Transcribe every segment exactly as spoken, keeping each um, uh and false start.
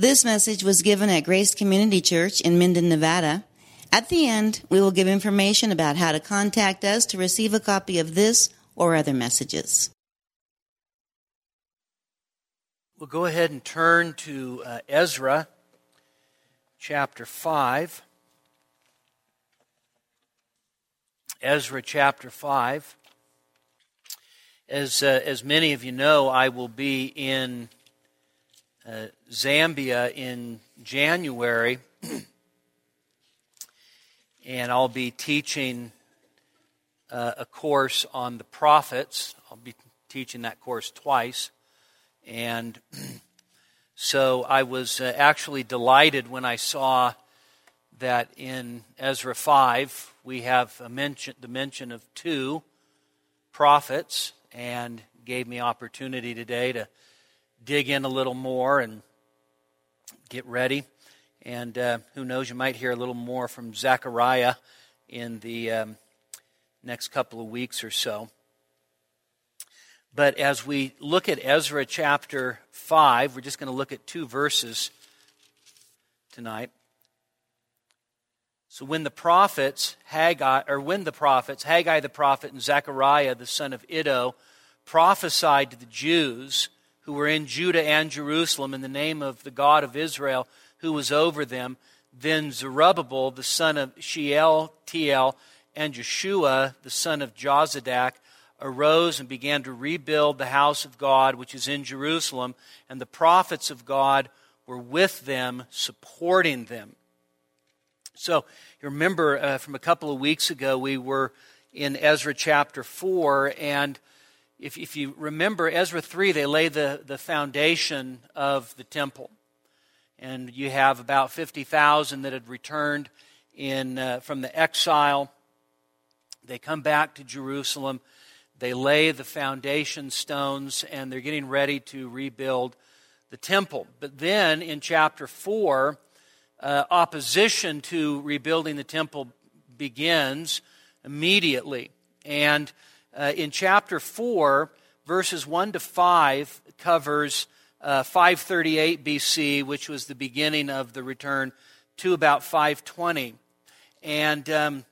This message was given at Grace Community Church in Minden, Nevada. At the end, we will give information about how to contact us to receive a copy of this or other messages. We'll go ahead and turn to uh, Ezra chapter five. Ezra chapter five. As uh, as many of you know, I will be in uh, Zambia in January, and I'll be teaching uh, a course on the prophets. I'll be teaching that course twice. And so I was uh, actually delighted when I saw that in Ezra five we have a mention, the mention of two prophets, and gave me opportunity today to dig in a little more and get ready. And uh, who knows, you might hear a little more from Zechariah in the um, next couple of weeks or so. But as we look at Ezra chapter five, we're just going to look at two verses tonight. So when the prophets, Haggai, or when the prophets, Haggai the prophet and Zechariah the son of Iddo, prophesied to the Jews who were in Judah and Jerusalem in the name of the God of Israel who was over them, then Zerubbabel the son of Shealtiel and Jeshua the son of Jozadak arose and began to rebuild the house of God which is in Jerusalem, and the prophets of God were with them, supporting them. So, you remember uh, from a couple of weeks ago, we were in Ezra chapter four, and if, if you remember Ezra three, they lay the, the foundation of the temple. And you have about fifty thousand that had returned in uh, from the exile. They come back to Jerusalem. They lay the foundation stones, and they're getting ready to rebuild the temple. But then in chapter four, uh, opposition to rebuilding the temple begins immediately. And uh, in chapter four, verses one to five covers uh, five thirty-eight B C, which was the beginning of the return, to about five twenty. And Um,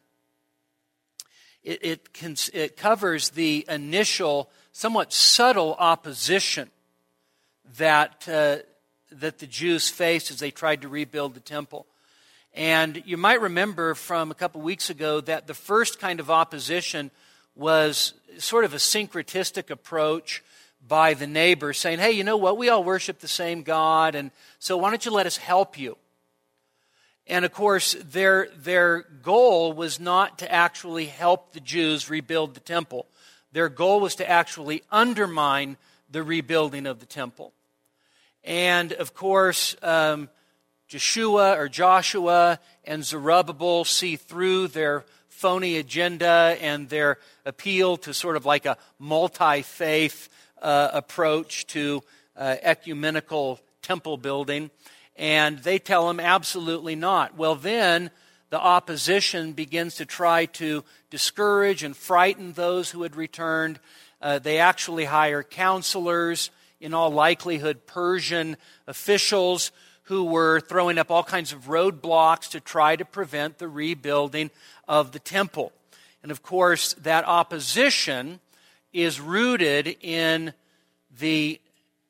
It, it, can, it covers the initial, somewhat subtle opposition that uh, that the Jews faced as they tried to rebuild the temple. And you might remember from a couple weeks ago that the first kind of opposition was sort of a syncretistic approach by the neighbors, saying, hey, you know what, we all worship the same God, and so why don't you let us help you? And of course, their their goal was not to actually help the Jews rebuild the temple. Their goal was to actually undermine the rebuilding of the temple. And of course, um, Joshua or Joshua and Zerubbabel see through their phony agenda and their appeal to sort of like a multi-faith uh, approach to uh, ecumenical temple building. And they tell him, absolutely not. Well, then the opposition begins to try to discourage and frighten those who had returned. Uh, they actually hire counselors, in all likelihood Persian officials, who were throwing up all kinds of roadblocks to try to prevent the rebuilding of the temple. And of course, that opposition is rooted in the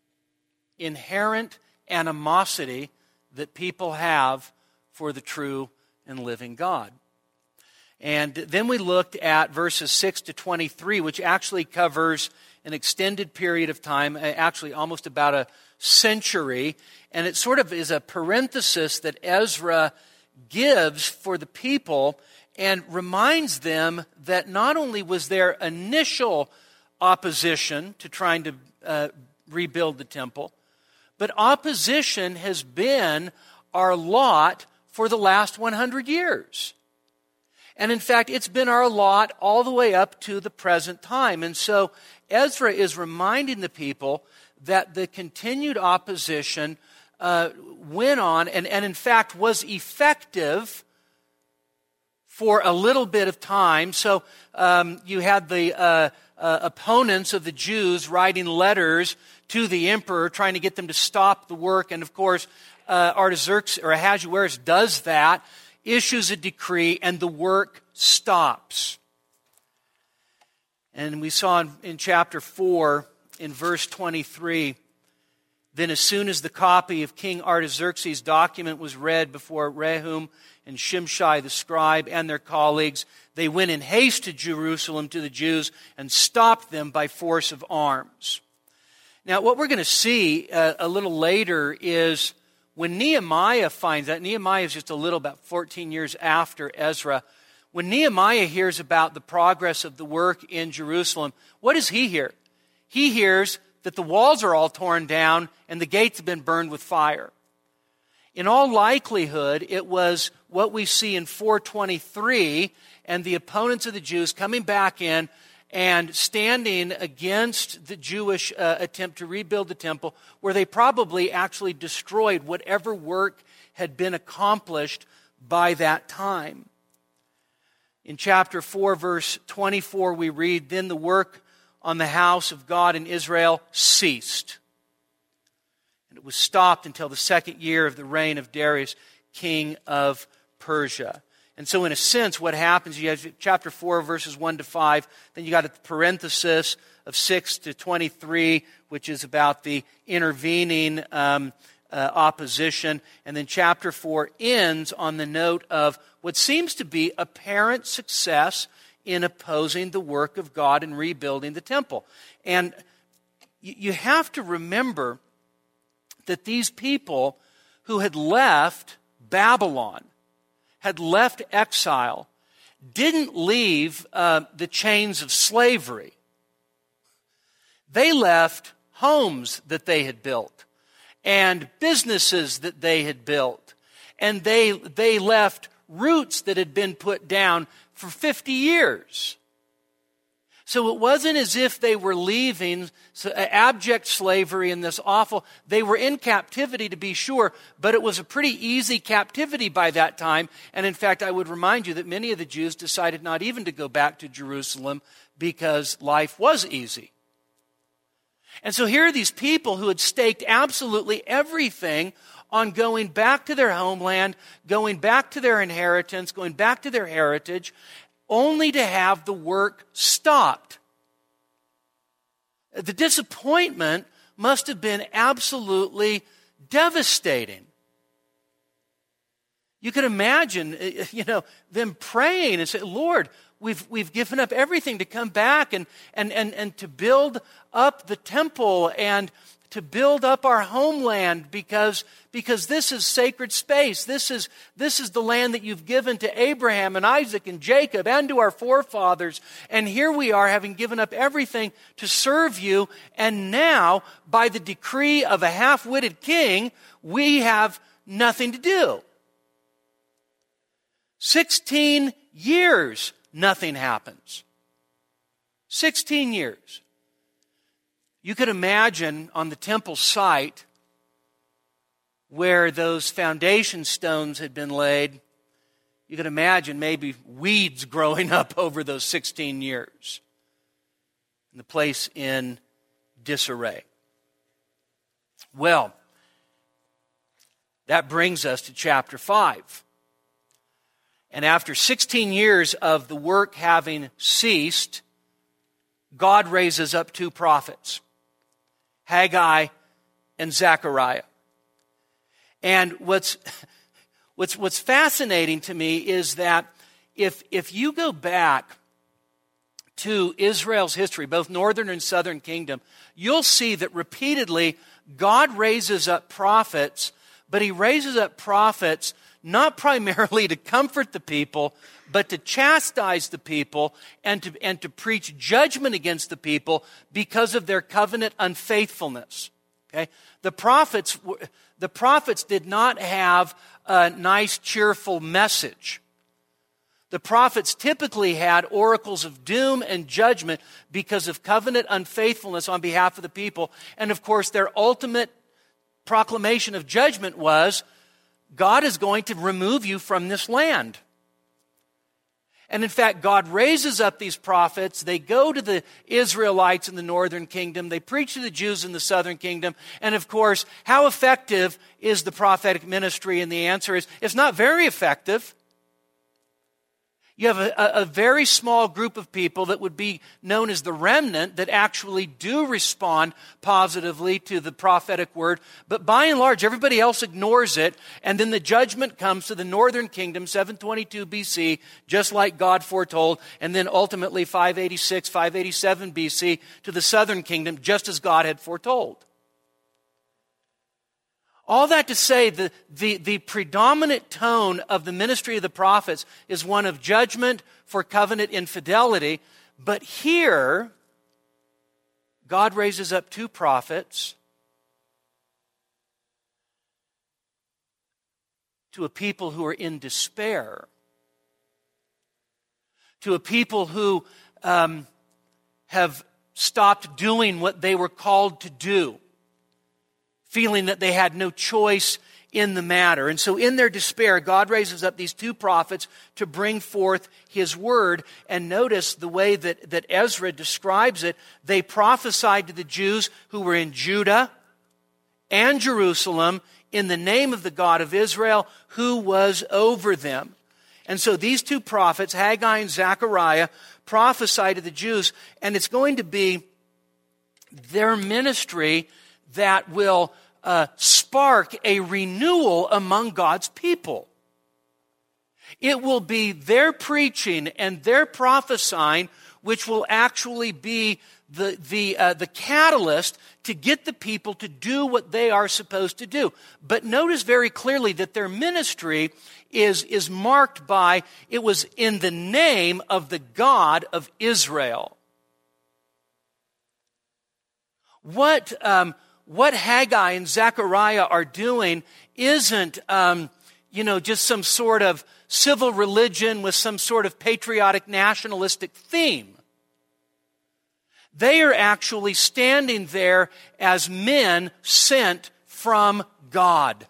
inherent animosity that people have for the true and living God. And then we looked at verses six to twenty-three, which actually covers an extended period of time, actually almost about a century, and it sort of is a parenthesis that Ezra gives for the people and reminds them that not only was there initial opposition to trying to uh, rebuild the temple, but opposition has been our lot for the last one hundred years. And in fact, it's been our lot all the way up to the present time. And so Ezra is reminding the people that the continued opposition uh, went on and, and in fact was effective for a little bit of time. So um, you had the uh, uh, opponents of the Jews writing letters to the emperor, trying to get them to stop the work. And of course, uh, Artaxerxes, or Ahasuerus does that, issues a decree, and the work stops. And we saw in, in chapter four, in verse twenty-three, then as soon as the copy of King Artaxerxes' document was read before Rehum and Shimshai the scribe and their colleagues, they went in haste to Jerusalem to the Jews and stopped them by force of arms. Now, what we're going to see uh, a little later is when Nehemiah finds out, Nehemiah is just a little, about fourteen years after Ezra. When Nehemiah hears about the progress of the work in Jerusalem, what does he hear? He hears that the walls are all torn down and the gates have been burned with fire. In all likelihood, it was what we see in four twenty-three and the opponents of the Jews coming back in and standing against the Jewish uh, attempt to rebuild the temple, where they probably actually destroyed whatever work had been accomplished by that time. In chapter four, verse twenty-four, we read, then the work on the house of God in Israel ceased. And it was stopped until the second year of the reign of Darius, king of Persia. And so in a sense, what happens, you have chapter four, verses one to five, then you got a parenthesis of six to twenty-three, which is about the intervening um, uh, opposition. And then chapter four ends on the note of what seems to be apparent success in opposing the work of God and rebuilding the temple. And you have to remember that these people who had left Babylon, had left exile, didn't leave uh, the chains of slavery. They left homes that they had built and businesses that they had built. And they, they left roots that had been put down for fifty years. So it wasn't as if they were leaving abject slavery and this awful, they were in captivity to be sure, but it was a pretty easy captivity by that time. And in fact, I would remind you that many of the Jews decided not even to go back to Jerusalem because life was easy. And so here are these people who had staked absolutely everything on going back to their homeland, going back to their inheritance, going back to their heritage, only to have the work stopped. The disappointment must have been absolutely devastating. You could imagine, you know, them praying and say, Lord, we've we've given up everything to come back and and and, and to build up the temple and to build up our homeland because, because this is sacred space. This is, this is the land that you've given to Abraham and Isaac and Jacob and to our forefathers. And here we are having given up everything to serve you. And now, by the decree of a half-witted king, we have nothing to do. Sixteen years, nothing happens. Sixteen years. You could imagine on the temple site where those foundation stones had been laid, you could imagine maybe weeds growing up over those sixteen years. And the place in disarray. Well, that brings us to chapter five. And after sixteen years of the work having ceased, God raises up two prophets, Haggai and Zechariah. And what's what's what's fascinating to me is that if if you go back to Israel's history, both northern and southern kingdom, you'll see that repeatedly God raises up prophets, but he raises up prophets not primarily to comfort the people, but to chastise the people and to, and to preach judgment against the people because of their covenant unfaithfulness. Okay? The prophets, the prophets did not have a nice, cheerful message. The prophets typically had oracles of doom and judgment because of covenant unfaithfulness on behalf of the people. And of course, their ultimate proclamation of judgment was, God is going to remove you from this land. And in fact, God raises up these prophets. They go to the Israelites in the northern kingdom. They preach to the Jews in the southern kingdom. And of course, how effective is the prophetic ministry? And the answer is, it's not very effective. You have a, a very small group of people that would be known as the remnant that actually do respond positively to the prophetic word. But by and large, everybody else ignores it. And then the judgment comes to the northern kingdom, seven twenty-two B C, just like God foretold. And then ultimately five eighty-six, five eighty-seven B C to the southern kingdom, just as God had foretold. All that to say, the, the, the predominant tone of the ministry of the prophets is one of judgment for covenant infidelity. But here, God raises up two prophets to a people who are in despair, to a people who um, have stopped doing what they were called to do, feeling that they had no choice in the matter. And so in their despair, God raises up these two prophets to bring forth His word. And notice the way that, that Ezra describes it. They prophesied to the Jews who were in Judah and Jerusalem in the name of the God of Israel, who was over them. And so these two prophets, Haggai and Zechariah, prophesy to the Jews. And it's going to be their ministry that will uh, spark a renewal among God's people. It will be their preaching and their prophesying which will actually be the the uh, the catalyst to get the people to do what they are supposed to do. But notice very clearly that their ministry is, is marked by, it was in the name of the God of Israel. What um, What Haggai and Zechariah are doing isn't, um, you know, just some sort of civil religion with some sort of patriotic nationalistic theme. They are actually standing there as men sent from God.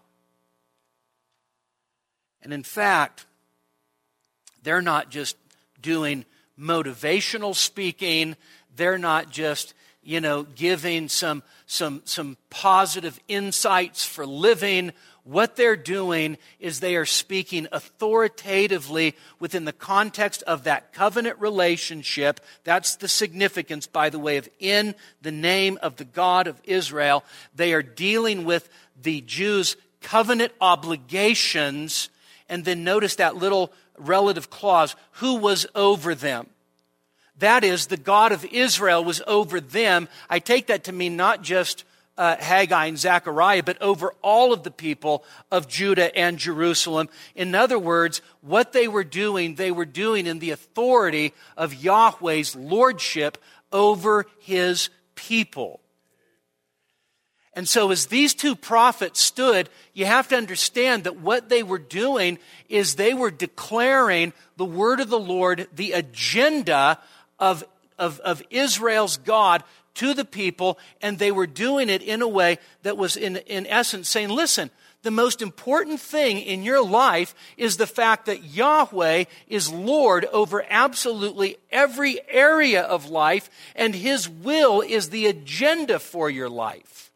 And in fact, they're not just doing motivational speaking. They're not just, you know, giving some some some positive insights for living. What they're doing is they are speaking authoritatively within the context of that covenant relationship. That's the significance, by the way, of in the name of the God of Israel. They are dealing with the Jews' covenant obligations. And then notice that little relative clause, who was over them. That is, the God of Israel was over them. I take that to mean not just uh, Haggai and Zechariah, but over all of the people of Judah and Jerusalem. In other words, what they were doing, they were doing in the authority of Yahweh's lordship over His people. And so as these two prophets stood, you have to understand that what they were doing is they were declaring the word of the Lord, the agenda Of, of, of Israel's God to the people, and they were doing it in a way that was in, in essence saying, listen, the most important thing in your life is the fact that Yahweh is Lord over absolutely every area of life, and His will is the agenda for your life.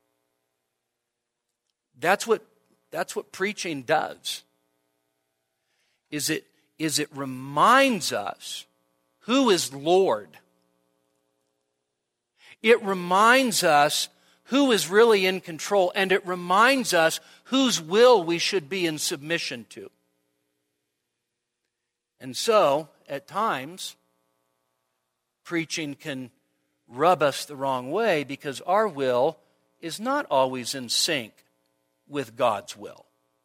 That's what, that's what preaching does. Is it, is it reminds us who is Lord. It reminds us who is really in control, and it reminds us whose will we should be in submission to. And so, at times, preaching can rub us the wrong way because our will is not always in sync with God's will.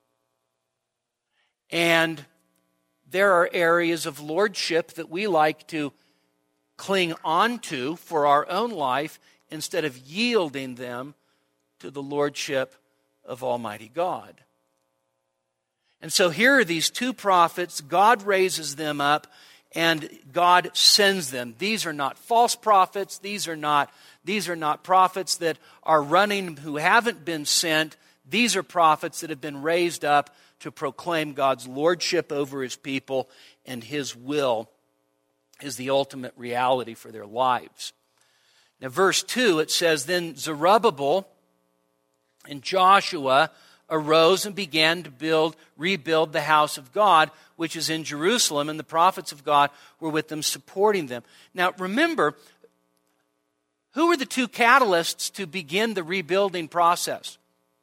And there are areas of lordship that we like to cling on to for our own life instead of yielding them to the lordship of Almighty God. And so here are these two prophets. God raises them up and God sends them. These are not false prophets. These are not, these are not prophets that are running who haven't been sent. These are prophets that have been raised up to proclaim God's lordship over his people, and his will is the ultimate reality for their lives. Now, verse two, it says, Then Zerubbabel and Joshua arose and began to build, rebuild the house of God, which is in Jerusalem, and the prophets of God were with them, supporting them. Now, remember, who were the two catalysts to begin the rebuilding process?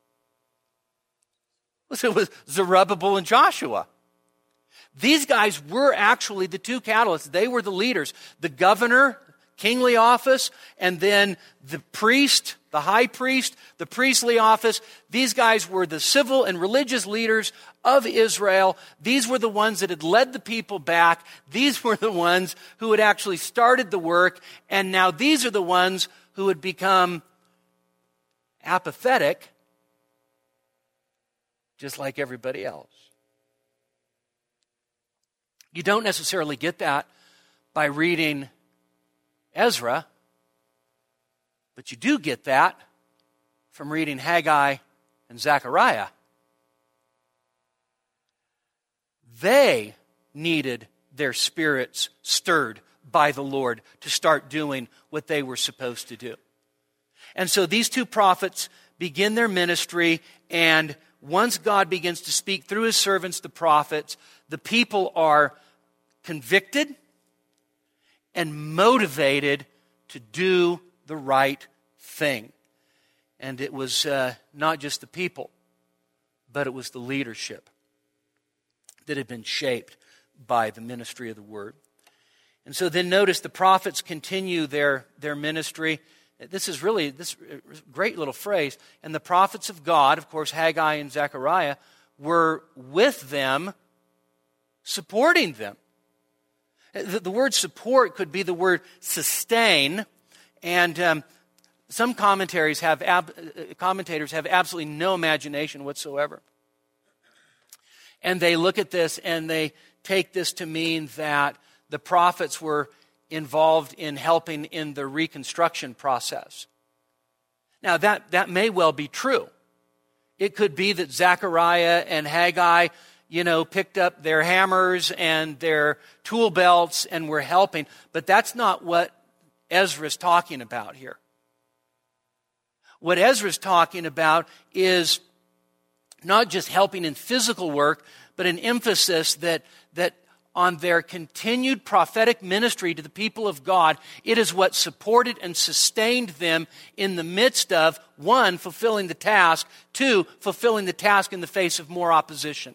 It was Zerubbabel and Joshua. These guys were actually the two catalysts. They were the leaders. The governor, kingly office, and then the priest, the high priest, the priestly office. These guys were the civil and religious leaders of Israel. These were the ones that had led the people back. These were the ones who had actually started the work. And now these are the ones who had become apathetic, just like everybody else. You don't necessarily get that by reading Ezra, but you do get that from reading Haggai and Zechariah. They needed their spirits stirred by the Lord to start doing what they were supposed to do. And so these two prophets begin their ministry, and once God begins to speak through his servants, the prophets, the people are convicted and motivated to do the right thing. And it was uh, not just the people, but it was the leadership that had been shaped by the ministry of the word. And so then notice the prophets continue their, their ministry. This is really this great little phrase. And the prophets of God, of course, Haggai and Zechariah, were with them, supporting them. The, the word support could be the word sustain. And um, some commentaries have ab, commentators have absolutely no imagination whatsoever. And they look at this and they take this to mean that the prophets were involved in helping in the reconstruction process. Now, that, that may well be true. It could be that Zechariah and Haggai, you know, picked up their hammers and their tool belts and were helping, but that's not what Ezra's talking about here. What Ezra's talking about is not just helping in physical work, but an emphasis that, that on their continued prophetic ministry to the people of God, it is what supported and sustained them in the midst of, one, fulfilling the task, two, fulfilling the task in the face of more opposition.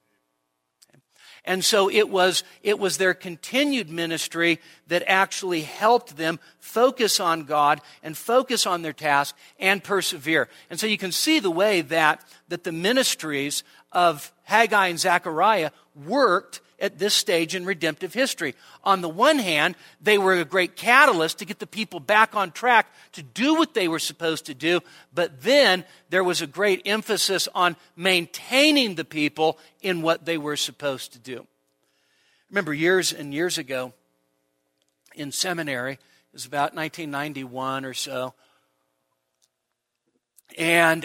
And so it was, it was their continued ministry that actually helped them focus on God and focus on their task and persevere. And so you can see the way that, that the ministries of Haggai and Zechariah worked at this stage in redemptive history. On the one hand, they were a great catalyst to get the people back on track to do what they were supposed to do, but then there was a great emphasis on maintaining the people in what they were supposed to do. Remember years and years ago in seminary, it was about nineteen ninety-one or so, and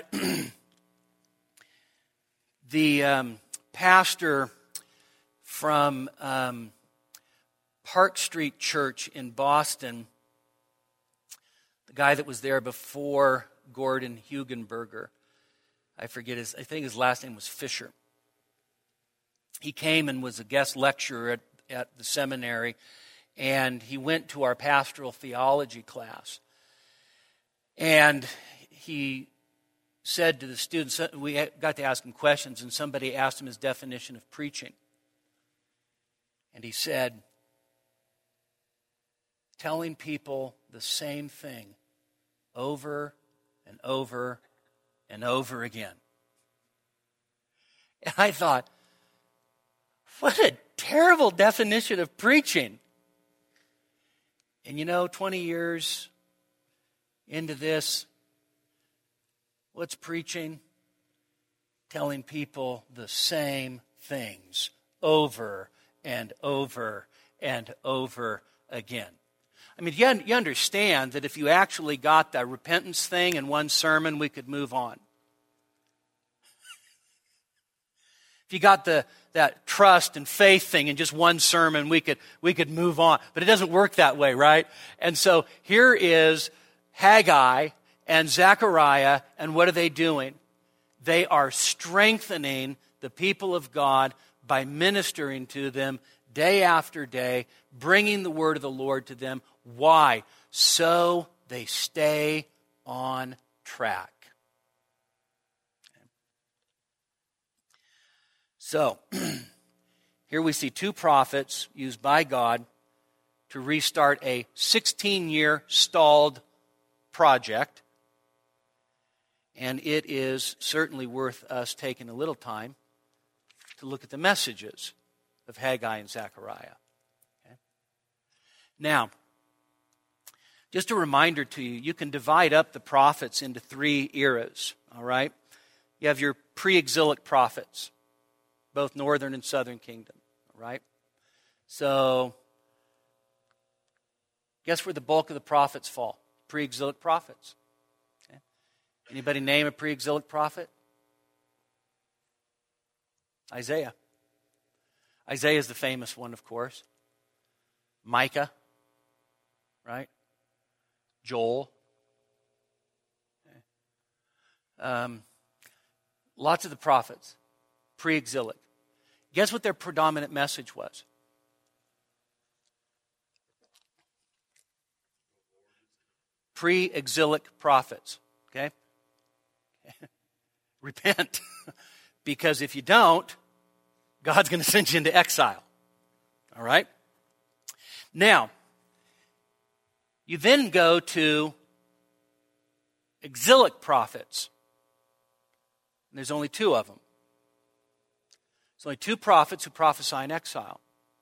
the um, pastor from um, Park Street Church in Boston, the guy that was there before Gordon Hugenberger, I forget his, I think his last name was Fisher. He came and was a guest lecturer at, at the seminary, and he went to our pastoral theology class. And he said to the students, we got to ask him questions, and somebody asked him his definition of preaching. And he said, telling people the same thing over and over and over again. And I thought, what a terrible definition of preaching. And you know, twenty years into this, what's preaching? Telling people the same things over and over and over again. I mean, you, you understand that if you actually got the repentance thing in one sermon, we could move on. If you got the that trust and faith thing in just one sermon, we could we could move on. But it doesn't work that way, right? And so here is Haggai and Zechariah, and what are they doing? They are strengthening the people of God by ministering to them day after day, bringing the word of the Lord to them. Why? So they stay on track. So, here we see two prophets used by God to restart a sixteen-year stalled project. And it is certainly worth us taking a little time to look at the messages of Haggai and Zechariah. Okay? Now, just a reminder to you, you can divide up the prophets into three eras, all right? You have your pre-exilic prophets, both northern and southern kingdom, all right? So, guess where the bulk of the prophets fall? Pre-exilic prophets. Okay? Anybody name a pre-exilic prophet? Isaiah. Isaiah is the famous one, of course. Micah, right? Joel. Okay. Um, lots of the prophets, pre-exilic. Guess what their predominant message was? Pre-exilic prophets, okay? Repent. Because if you don't, God's going to send you into exile. All right? Now, you then go to exilic prophets. And there's only two of them. There's only two prophets who prophesy in exile.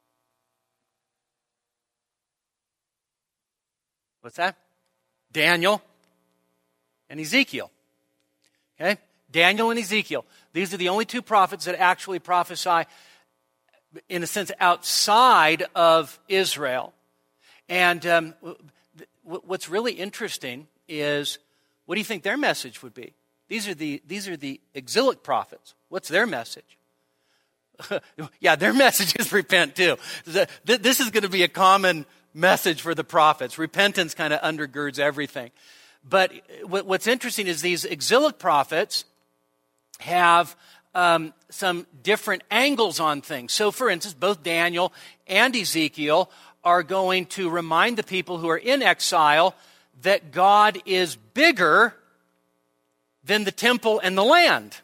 What's that? Daniel and Ezekiel. Okay? Daniel and Ezekiel. These are the only two prophets that actually prophesy, in a sense, outside of Israel. And um, what's really interesting is, what do you think their message would be? These are the these are the exilic prophets. What's their message? Yeah, their message is repent too. This is going to be a common message for the prophets. Repentance kind of undergirds everything. But what's interesting is these exilic prophets have um, some different angles on things. So, for instance, both Daniel and Ezekiel are going to remind the people who are in exile that God is bigger than the temple and the land.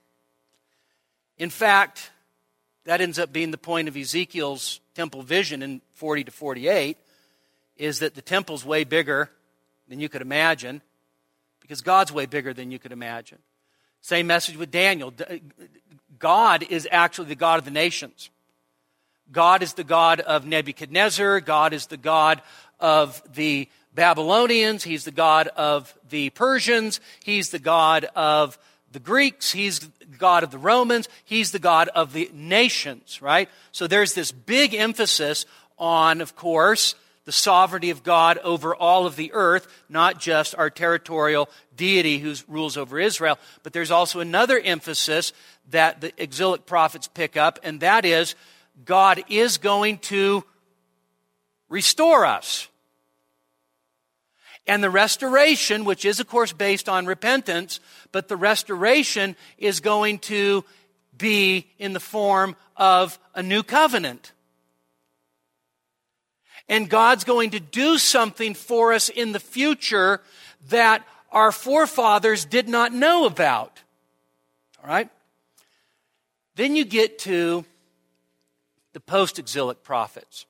In fact, that ends up being the point of Ezekiel's temple vision in forty to forty-eight, is that the temple's way bigger than you could imagine, because God's way bigger than you could imagine. Same message with Daniel. God is actually the God of the nations. God is the God of Nebuchadnezzar. God is the God of the Babylonians. He's the God of the Persians. He's the God of the Greeks. He's the God of the Romans. He's the God of the nations, right? So there's this big emphasis on, of course, the sovereignty of God over all of the earth, not just our territorial deity who rules over Israel. But there's also another emphasis that the exilic prophets pick up, and that is God is going to restore us. And the restoration, which is, of course, based on repentance, but the restoration is going to be in the form of a new covenant. And God's going to do something for us in the future that our forefathers did not know about. All right? Then you get to the post-exilic prophets.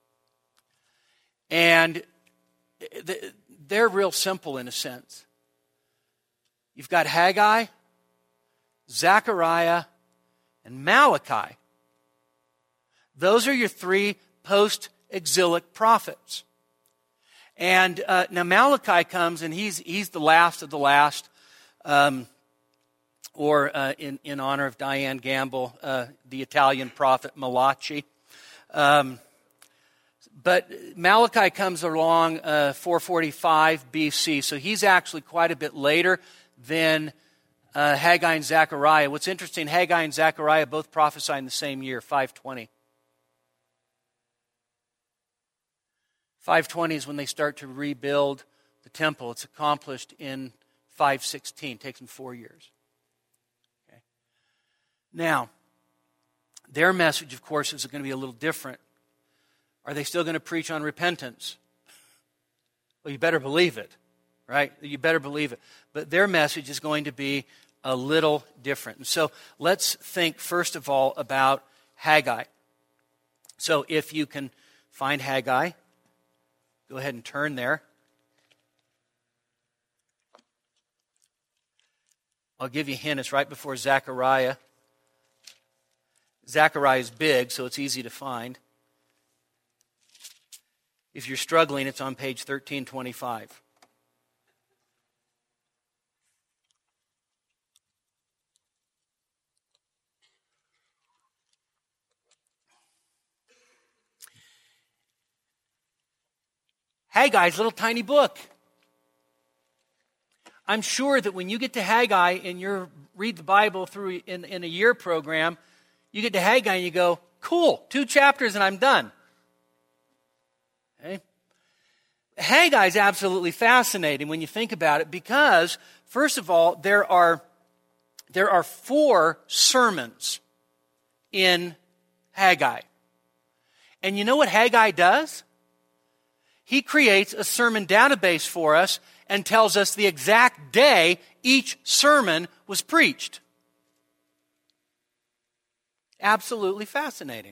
And they're real simple in a sense. You've got Haggai, Zechariah, and Malachi. Those are your three post-exilic prophets. And uh, now Malachi comes, and he's he's the last of the last, um, or uh, in, in honor of Diane Gamble, uh, the Italian prophet Malachi. Um, but Malachi comes along uh, four forty-five B C, so he's actually quite a bit later than uh, Haggai and Zechariah. What's interesting, Haggai and Zechariah both prophesy in the same year, five twenty. five twenty is when they start to rebuild the temple. It's accomplished in five sixteen. It takes them four years. Okay. Now, their message, of course, is going to be a little different. Are they still going to preach on repentance? Well, you better believe it, right? You better believe it. But their message is going to be a little different. And so let's think, first of all, about Haggai. So if you can find Haggai, go ahead and turn there. I'll give you a hint. It's right before Zechariah. Zechariah is big, so it's easy to find. If you're struggling, it's on page thirteen twenty-five. Haggai's little tiny book. I'm sure that when you get to Haggai and you read the Bible through in, in a year program, you get to Haggai and you go, cool, two chapters and I'm done. Okay? Haggai is absolutely fascinating when you think about it because, first of all, there are, there are four sermons in Haggai. And you know what Haggai does? He creates a sermon database for us and tells us the exact day each sermon was preached. Absolutely fascinating.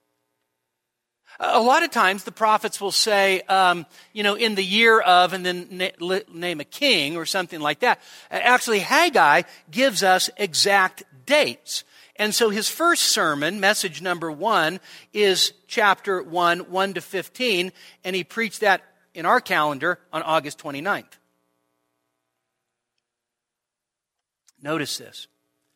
A lot of times the prophets will say, um, you know, in the year of, and then na- name a king or something like that. Actually, Haggai gives us exact dates. And so his first sermon, message number one, is chapter one, one to fifteen, and he preached that in our calendar on August twenty-ninth. Notice this.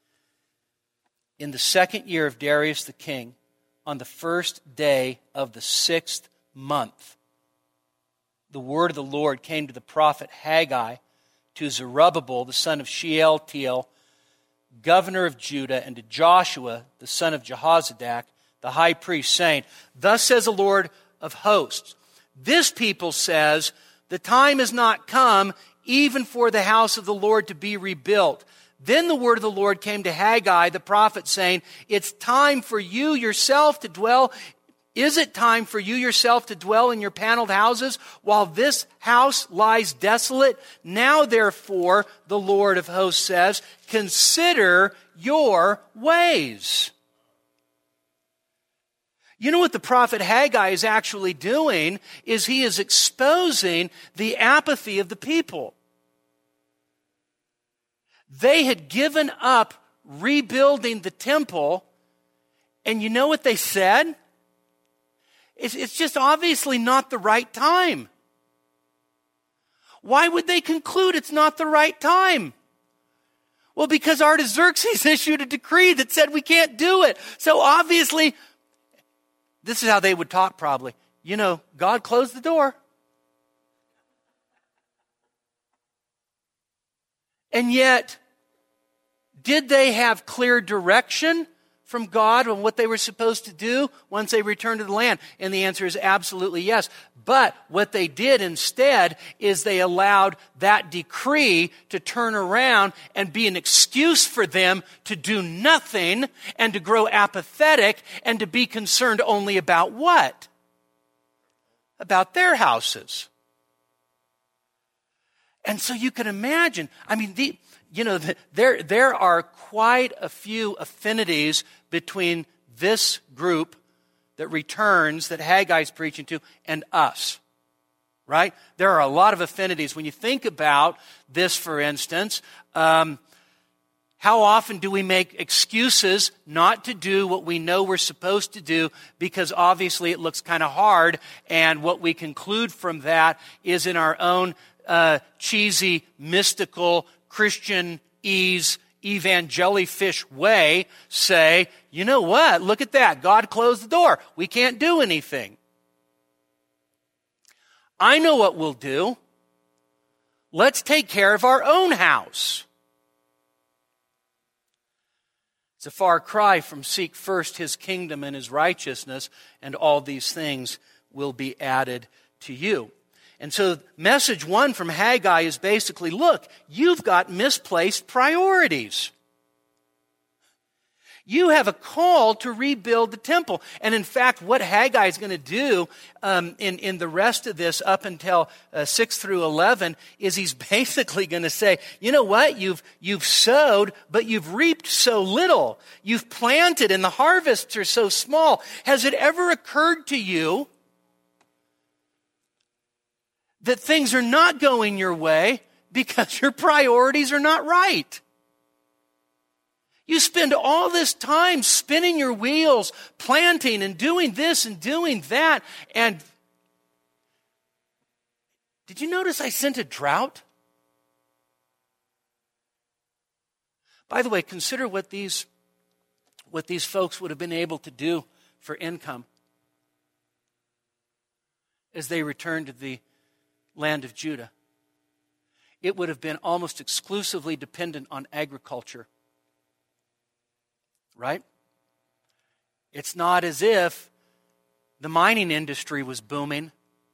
In the second year of Darius the king, on the first day of the sixth month, the word of the Lord came to the prophet Haggai, to Zerubbabel, the son of Shealtiel, governor of Judah, and to Joshua, the son of Jehozadak, the high priest, saying, thus says the Lord of hosts, this people says, the time has not come even for the house of the Lord to be rebuilt. Then the word of the Lord came to Haggai, the prophet, saying, it's time for you yourself to dwell. Is it time for you yourself to dwell in your paneled houses while this house lies desolate? Now, therefore, the Lord of hosts says, consider your ways. You know what the prophet Haggai is actually doing is he is exposing the apathy of the people. They had given up rebuilding the temple, and you know what they said? It's, it's just obviously not the right time. Why would they conclude it's not the right time? Well, because Artaxerxes issued a decree that said we can't do it. So obviously, this is how they would talk probably. You know, God closed the door. And yet, did they have clear direction from God on what they were supposed to do once they returned to the land? And the answer is absolutely yes. But what they did instead is they allowed that decree to turn around and be an excuse for them to do nothing and to grow apathetic and to be concerned only about what? About their houses. And so you can imagine, I mean, the, you know, the, there, there are quite a few affinities between this group that returns, that Haggai's preaching to, and us, right? There are a lot of affinities. When you think about this, for instance, um, how often do we make excuses not to do what we know we're supposed to do because obviously it looks kind of hard, and what we conclude from that is in our own uh, cheesy, mystical, Christian-ese, evangelifish way, say, you know what, look at that, God closed the door. We can't do anything. I know what we'll do. Let's take care of our own house. It's a far cry from seek first his kingdom and his righteousness, and all these things will be added to you. And so message one from Haggai is basically, look, you've got misplaced priorities. You have a call to rebuild the temple. And in fact, what Haggai is going to do um, in, in the rest of this up until uh, six through eleven is he's basically going to say, you know what? You've, you've sowed, but you've reaped so little. You've planted and the harvests are so small. Has it ever occurred to you that things are not going your way because your priorities are not right? You spend all this time spinning your wheels, planting and doing this and doing that. And did you notice I sent a drought? By the way, consider what these, what these folks would have been able to do for income as they returned to the land of Judah. It would have been almost exclusively dependent on agriculture. Right? It's not as if the mining industry was booming.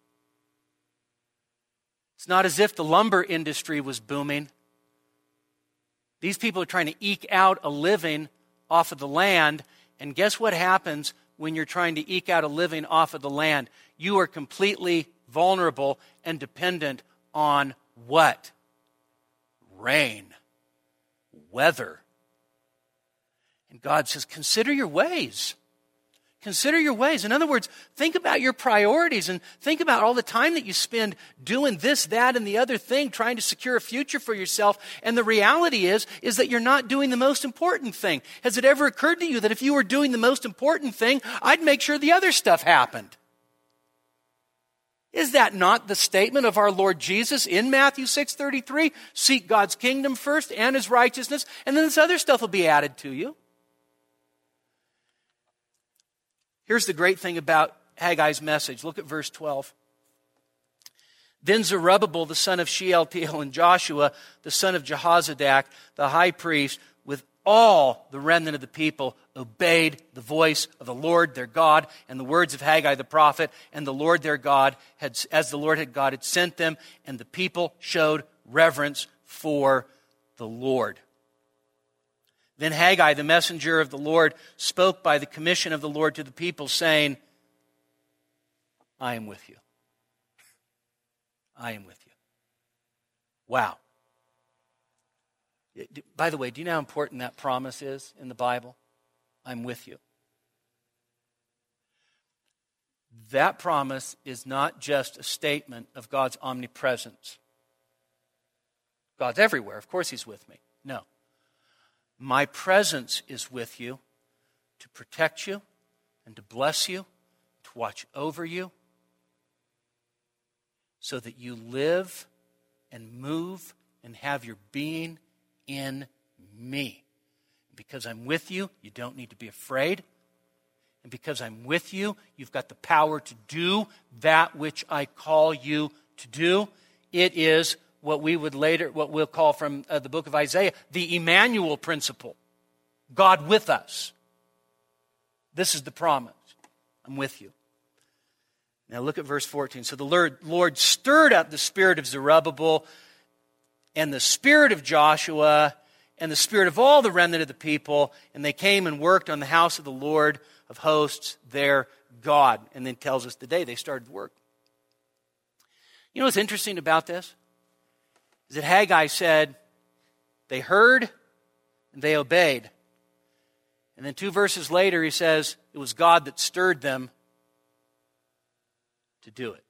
It's not as if the lumber industry was booming. These people are trying to eke out a living off of the land. And guess what happens when you're trying to eke out a living off of the land? You are completely vulnerable and dependent on what? Rain, weather. And God says, consider your ways. Consider your ways. In other words, think about your priorities and think about all the time that you spend doing this, that, and the other thing, trying to secure a future for yourself. And the reality is, is that you're not doing the most important thing. Has it ever occurred to you that if you were doing the most important thing, I'd make sure the other stuff happened? Is that not the statement of our Lord Jesus in Matthew six thirty-three? Seek God's kingdom first and his righteousness, and then this other stuff will be added to you. Here's the great thing about Haggai's message. Look at verse twelve. Then Zerubbabel, the son of Shealtiel, and Joshua, the son of Jehozadak, the high priest, with all the remnant of the people, obeyed the voice of the Lord their God and the words of Haggai the prophet. And the Lord their God, had, as the Lord had God had sent them, and the people showed reverence for the Lord. Then Haggai, the messenger of the Lord, spoke by the commission of the Lord to the people, saying, I am with you. I am with you. Wow. By the way, do you know how important that promise is in the Bible? I'm with you. That promise is not just a statement of God's omnipresence. God's everywhere. Of course he's with me. No. My presence is with you to protect you and to bless you, to watch over you, so that you live and move and have your being in me. Because I'm with you, you don't need to be afraid. And because I'm with you, you've got the power to do that which I call you to do. It is what we would later, what we'll call from uh, the book of Isaiah, the Emmanuel principle. God with us. This is the promise. I'm with you. Now look at verse fourteen. So the Lord, Lord stirred up the spirit of Zerubbabel and the spirit of Joshua and the spirit of all the remnant of the people, and they came and worked on the house of the Lord of hosts, their God. And then tells us the day they started work. You know what's interesting about this? Is that Haggai said, they heard and they obeyed. And then two verses later he says, it was God that stirred them to do it.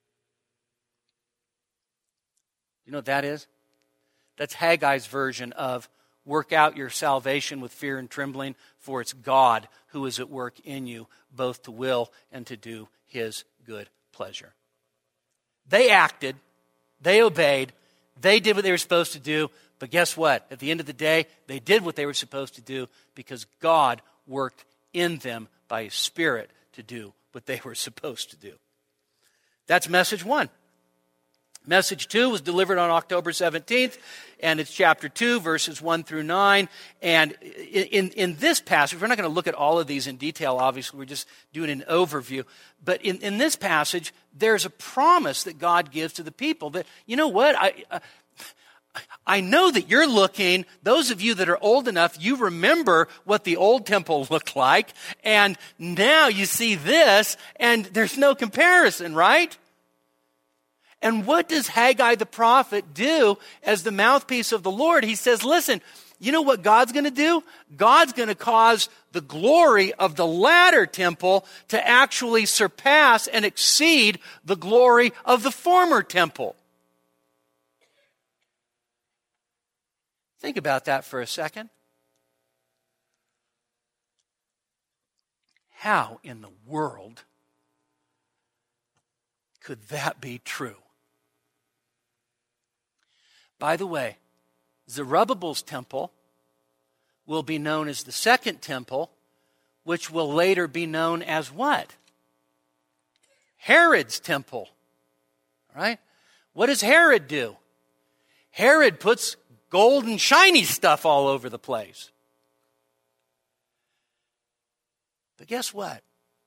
You know what that is? That's Haggai's version of work out your salvation with fear and trembling, for it's God who is at work in you, both to will and to do his good pleasure. They acted, they obeyed, they did what they were supposed to do, but guess what? At the end of the day, they did what they were supposed to do because God worked in them by his Spirit to do what they were supposed to do. That's message one. Message two was delivered on October seventeenth, and it's chapter two, verses one through nine. And in, in this passage, we're not going to look at all of these in detail, obviously. We're just doing an overview. But in, in this passage, there's a promise that God gives to the people that, you know what, I... Uh, I know that you're looking, those of you that are old enough, you remember what the old temple looked like, and now you see this, and there's no comparison, right? And what does Haggai the prophet do as the mouthpiece of the Lord? He says, listen, you know what God's going to do? God's going to cause the glory of the latter temple to actually surpass and exceed the glory of the former temple. Think about that for a second. How in the world could that be true? By the way, Zerubbabel's temple will be known as the second temple, which will later be known as what? Herod's temple. All right? What does Herod do? Herod puts gold and shiny stuff all over the place. But guess what?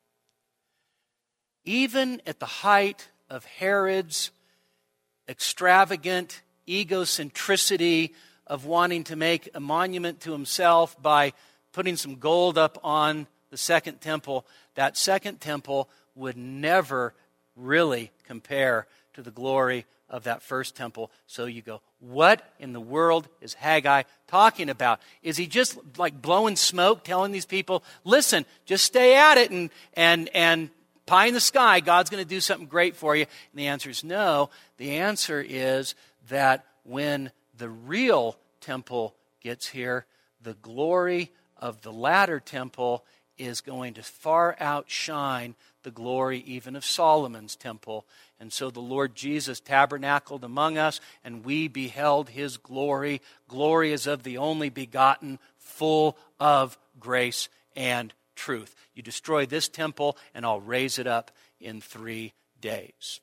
Even at the height of Herod's extravagant egocentricity of wanting to make a monument to himself by putting some gold up on the second temple, that second temple would never really compare to the glory of that first temple. So you go, what in the world is Haggai talking about? Is he just like blowing smoke, telling these people, listen, just stay at it and and and pie in the sky, God's going to do something great for you? And the answer is no. The answer is that when the real temple gets here, the glory of the latter temple is going to far outshine the glory even of Solomon's temple. And so the Lord Jesus tabernacled among us, and we beheld his glory. Glory as of the only begotten, full of grace and truth. You destroy this temple, and I'll raise it up in three days.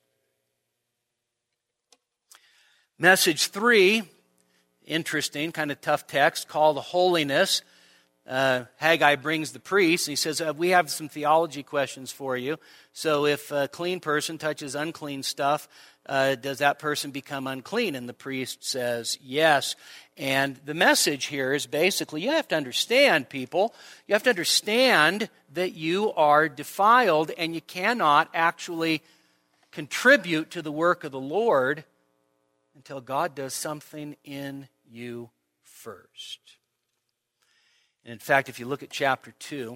Message three, interesting, kind of tough text, called holiness. Uh, Haggai brings the priest, and he says, uh, we have some theology questions for you. So if a clean person touches unclean stuff, uh, does that person become unclean? And the priest says, yes. And the message here is basically, you have to understand, people, you have to understand that you are defiled, and you cannot actually contribute to the work of the Lord until God does something in you first. And in fact, if you look at chapter two,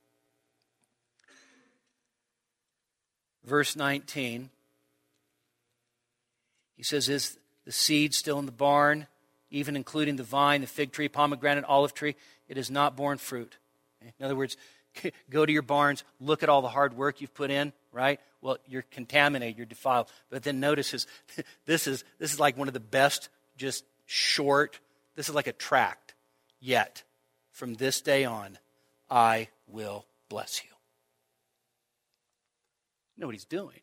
verse nineteen, he says, is the seed still in the barn, even including the vine, the fig tree, pomegranate, olive tree? It has not borne fruit. In other words, go to your barns, look at all the hard work you've put in, right? Well, you're contaminated, you're defiled. But then notice this, this is this is like one of the best, just short, this is like a tract. Yet, from this day on, I will bless you. You know what he's doing?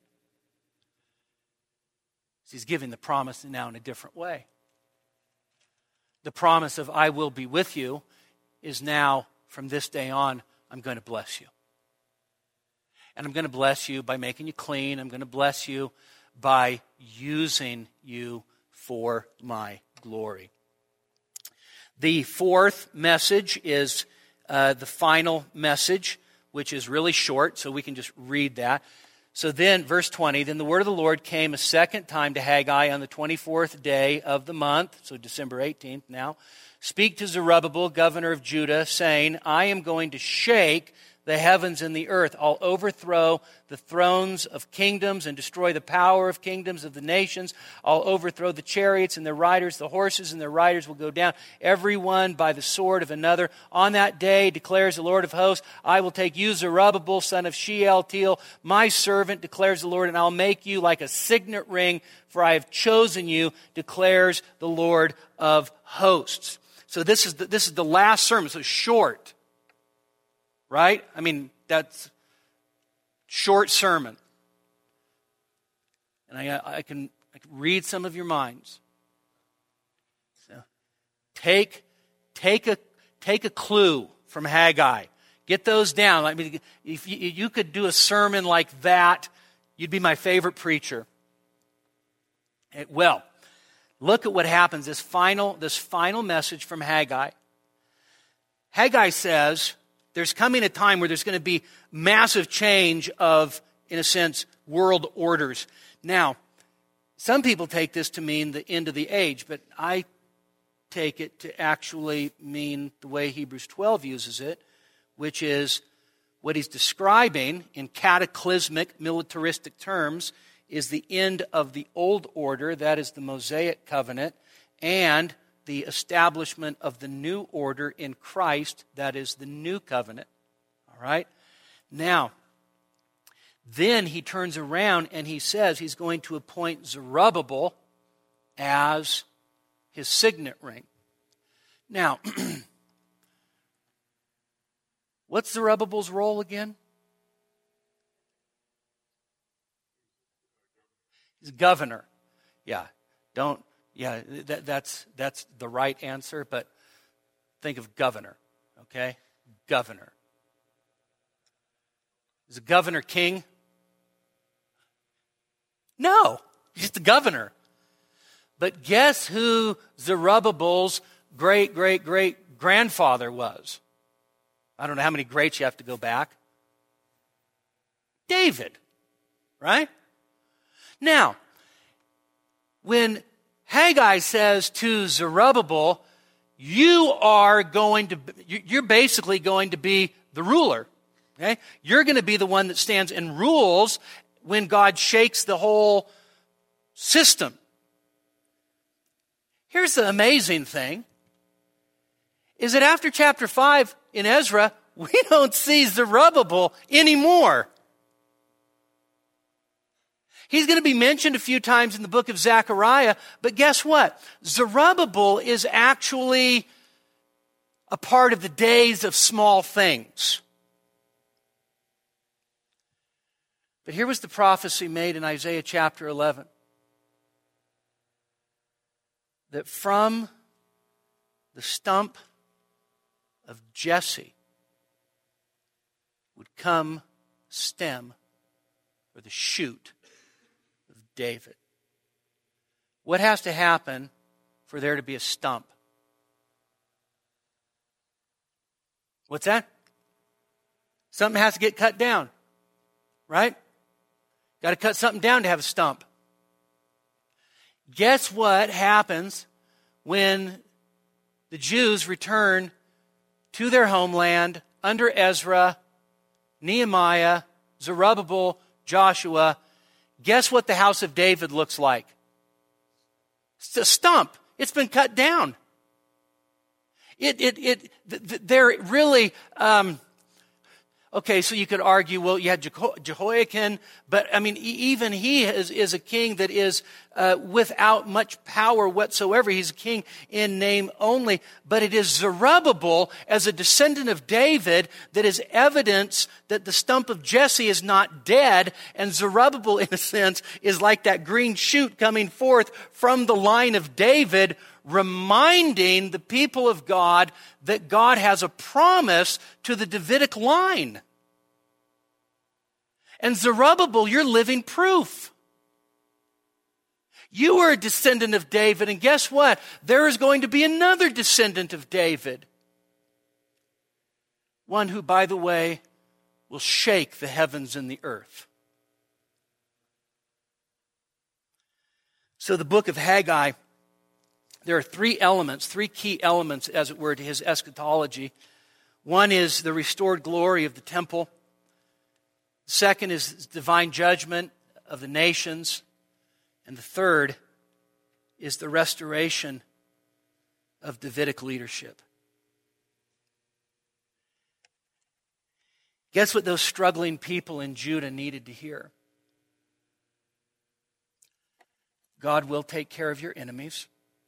He's giving the promise now in a different way. The promise of I will be with you is now, from this day on, I'm going to bless you. And I'm going to bless you by making you clean. I'm going to bless you by using you for my glory. The fourth message is uh, the final message, which is really short, so we can just read that. So then, verse twenty, then the word of the Lord came a second time to Haggai on the twenty-fourth day of the month, so December eighteenth now. Speak to Zerubbabel, governor of Judah, saying, I am going to shake the heavens and the earth. I'll overthrow the thrones of kingdoms and destroy the power of kingdoms of the nations. I'll overthrow the chariots and their riders. The horses and their riders will go down, every one by the sword of another. On that day, declares the Lord of hosts, I will take you, Zerubbabel, son of Shealtiel, my servant, declares the Lord, and I'll make you like a signet ring, for I have chosen you, declares the Lord of hosts. So this is the, this is the last sermon, so it's short. Right? I mean, that's short sermon. And I, I can read some of your minds. So take, take, a, take a clue from Haggai. Get those down. I mean, if you, you could do a sermon like that, you'd be my favorite preacher. Well, look at what happens, this final, this final message from Haggai. Haggai says there's coming a time where there's going to be massive change of, in a sense, world orders. Now, some people take this to mean the end of the age, but I take it to actually mean the way Hebrews twelve uses it, which is what he's describing in cataclysmic, militaristic terms is the end of the old order, that is the Mosaic covenant, and the establishment of the new order in Christ, that is the new covenant. All right? Now, then he turns around and he says he's going to appoint Zerubbabel as his signet ring. Now, what's Zerubbabel's role again? He's governor. Yeah, don't, yeah, that, that's, that's the right answer, but think of governor, okay? Governor. Is the governor king? No, he's just the governor. But guess who Zerubbabel's great, great, great grandfather was? I don't know how many greats you have to go back. David, right? Now, when Haggai says to Zerubbabel, you are going to, you're basically going to be the ruler. Okay? You're going to be the one that stands and rules when God shakes the whole system. Here's the amazing thing, is that after chapter five in Ezra, we don't see Zerubbabel anymore. He's going to be mentioned a few times in the book of Zechariah, but guess what? Zerubbabel is actually a part of the days of small things. But here was the prophecy made in Isaiah chapter eleven. That from the stump of Jesse would come stem, or the shoot, of David. What has to happen for there to be a stump? What's that? Something has to get cut down, right? Got to cut something down to have a stump. Guess what happens when the Jews return to their homeland under Ezra, Nehemiah, Zerubbabel, Joshua? Guess what the house of David looks like? It's a stump. It's been cut down. It, it, it, they're really, um, okay, so you could argue, well, you had Jeho- Jehoiakim, but I mean, even he is, is a king that is uh, without much power whatsoever. He's a king in name only, but it is Zerubbabel as a descendant of David that is evidence that the stump of Jesse is not dead, and Zerubbabel, in a sense, is like that green shoot coming forth from the line of David, reminding the people of God that God has a promise to the Davidic line. And Zerubbabel, you're living proof. You are a descendant of David, and guess what? There is going to be another descendant of David. One who, by the way, will shake the heavens and the earth. So the book of Haggai, there are three elements, three key elements, as it were, to his eschatology. One is the restored glory of the temple. The second is divine judgment of the nations. And the third is the restoration of Davidic leadership. Guess what those struggling people in Judah needed to hear? God will take care of your enemies.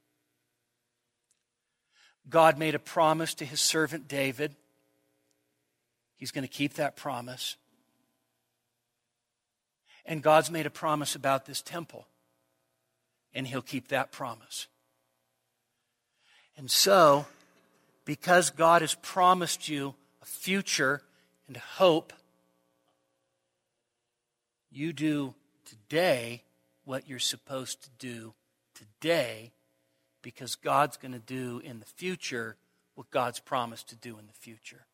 God made a promise to his servant David. He's going to keep that promise. And God's made a promise about this temple. and he'll keep that promise. And so, because God has promised you a future and hope, you do today what you're supposed to do today, because God's going to do in the future what God's promised to do in the future.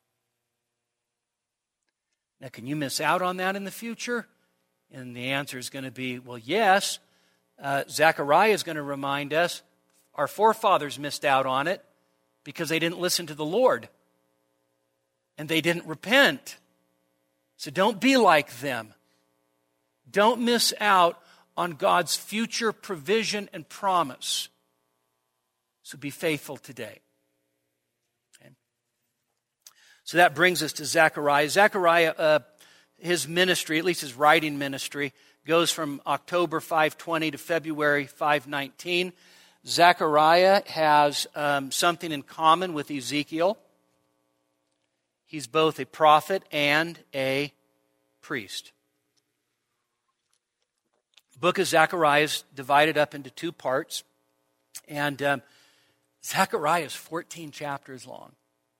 Now, can you miss out on that in the future? And the answer is going to be, well, yes. Uh, Zechariah is going to remind us our forefathers missed out on it because they didn't listen to the Lord. And they didn't repent. So don't be like them. Don't miss out on God's future provision and promise. So be faithful today. Okay. So that brings us to Zechariah. Zechariah, uh, his ministry, at least his writing ministry, goes from October five twenty to February five nineteen. Zechariah has um, something in common with Ezekiel. He's both a prophet and a priest. The book of Zechariah is divided up into two parts. And um, Zechariah is fourteen chapters long.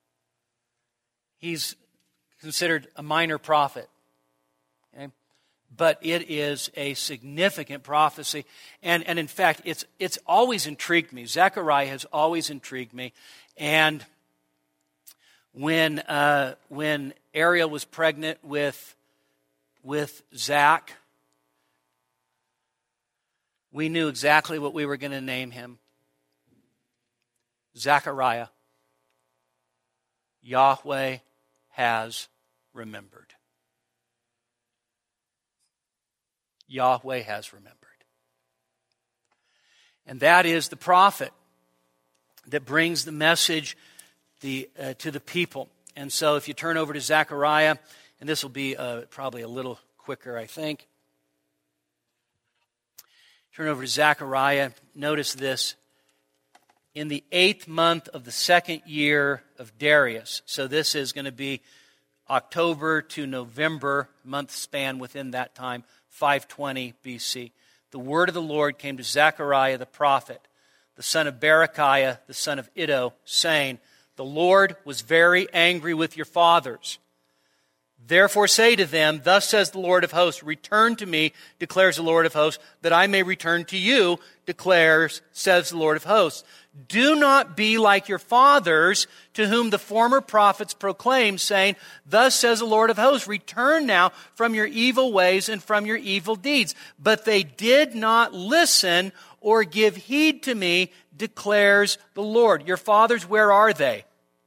He's considered a minor prophet. Okay? But it is a significant prophecy. And, and in fact, it's, it's always intrigued me. Zechariah has always intrigued me. And when, uh, when Ariel was pregnant with, with Zach, we knew exactly what we were going to name him. Zechariah. Yahweh has remembered. Yahweh has remembered. And that is the prophet that brings the message the, uh, to the people. And so if you turn over to Zechariah, and this will be uh, probably a little quicker, I think. Turn over to Zechariah. Notice this. In the eighth month of the second year of Darius. So this is going to be October to November, month span within that time, five twenty B C. The word of the Lord came to Zechariah the prophet, the son of Berechiah, the son of Iddo, saying, the Lord was very angry with your fathers. Therefore say to them, thus says the Lord of hosts, return to me, declares the Lord of hosts, that I may return to you, declares, says the Lord of hosts. Do not be like your fathers, to whom the former prophets proclaimed, saying, thus says the Lord of hosts, return now from your evil ways and from your evil deeds. But they did not listen or give heed to me, declares the Lord. Your fathers, where are they?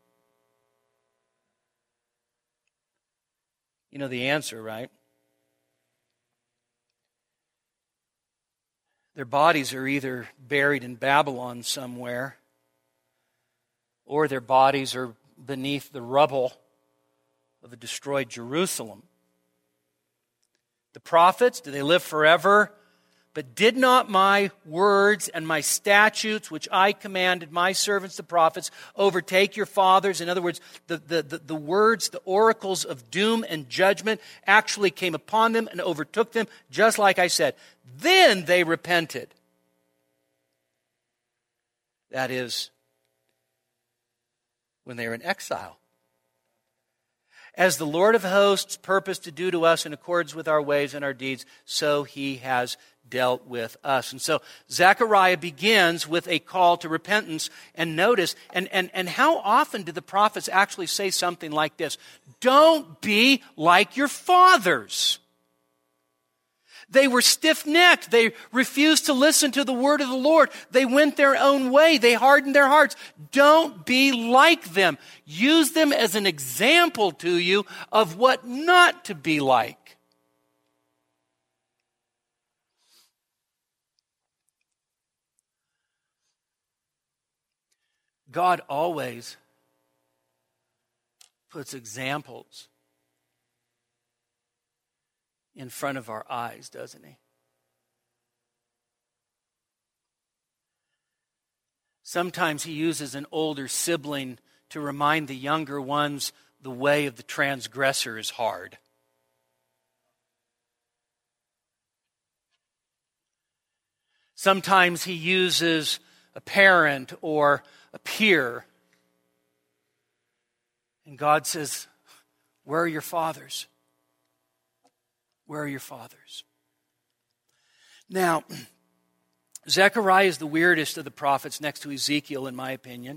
You know the answer, right? Their bodies are either buried in Babylon somewhere, or their bodies are beneath the rubble of a destroyed Jerusalem. The prophets, do they live forever? But did not my words and my statutes, which I commanded my servants the prophets, overtake your fathers? In other words, the, the, the, the words, the oracles of doom and judgment actually came upon them and overtook them, just like I said. Then they repented. That is, when they were in exile. As the Lord of hosts purposed to do to us in accordance with our ways and our deeds, so he has dealt with us. And so Zechariah begins with a call to repentance. And notice, and, and, and how often do the prophets actually say something like this? Don't be like your fathers. They were stiff-necked. They refused to listen to the word of the Lord. They went their own way. They hardened their hearts. Don't be like them. Use them as an example to you of what not to be like. God always puts examples in front of our eyes, doesn't he? Sometimes he uses an older sibling to remind the younger ones the way of the transgressor is hard. Sometimes he uses a parent or a peer. And God says, where are your fathers? Where are your fathers? Now, Zechariah is the weirdest of the prophets next to Ezekiel, in my opinion.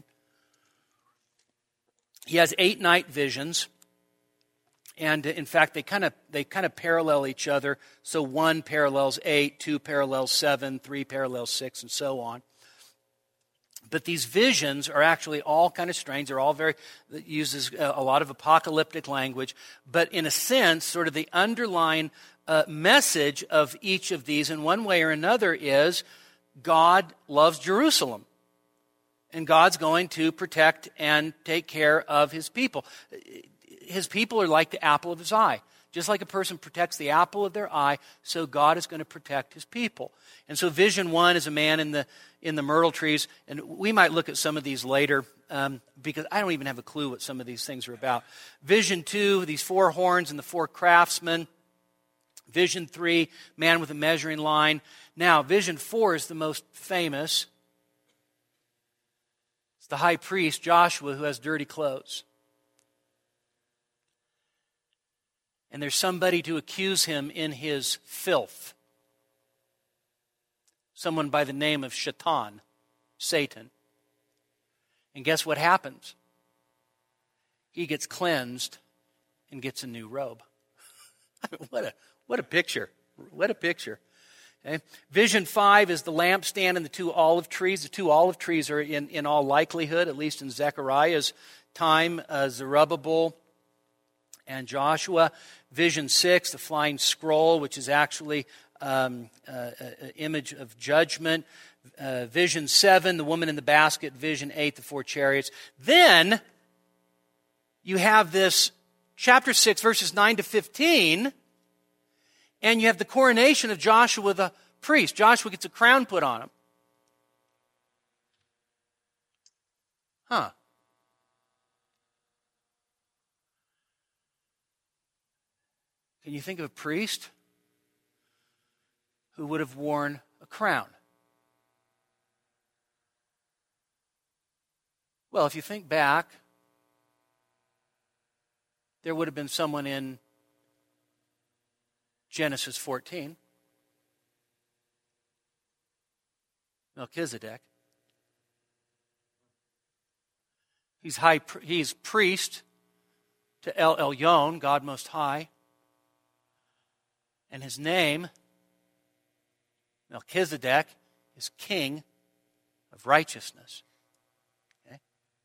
He has eight night visions. And in fact, they kind of they kind of parallel each other. So one parallels eight, two parallels seven, three parallels six, and so on. But these visions are actually all kind of strange. They're all very, it uses a lot of apocalyptic language. But in a sense, sort of the underlying uh, message of each of these in one way or another is God loves Jerusalem. And God's going to protect and take care of his people. His people are like the apple of his eye. Just like a person protects the apple of their eye, so God is going to protect his people. And so vision one is a man in the in the myrtle trees. And we might look at some of these later um, because I don't even have a clue what some of these things are about. Vision two, these four horns and the four craftsmen. Vision three, man with a measuring line. Now, vision four is the most famous. It's the high priest, Joshua, who has dirty clothes. And there's somebody to accuse him in his filth. Someone by the name of Shaitan, Satan. And guess what happens? He gets cleansed and gets a new robe. I mean, what a what a picture. What a picture. Okay. Vision five is the lampstand and the two olive trees. The two olive trees are in, in all likelihood, at least in Zechariah's time, uh, Zerubbabel and Joshua. Vision six, the flying scroll, which is actually um, uh, an image of judgment. Uh, vision seven, the woman in the basket. Vision eight, the four chariots. Then you have this chapter six, verses nine to fifteen, and you have the coronation of Joshua the priest. Joshua gets a crown put on him. Huh. Can you think of a priest who would have worn a crown? Well, if you think back, there would have been someone in Genesis fourteen, Melchizedek. He's high. He's priest to El Elyon, God Most High. And his name, Melchizedek, is king of righteousness. Okay?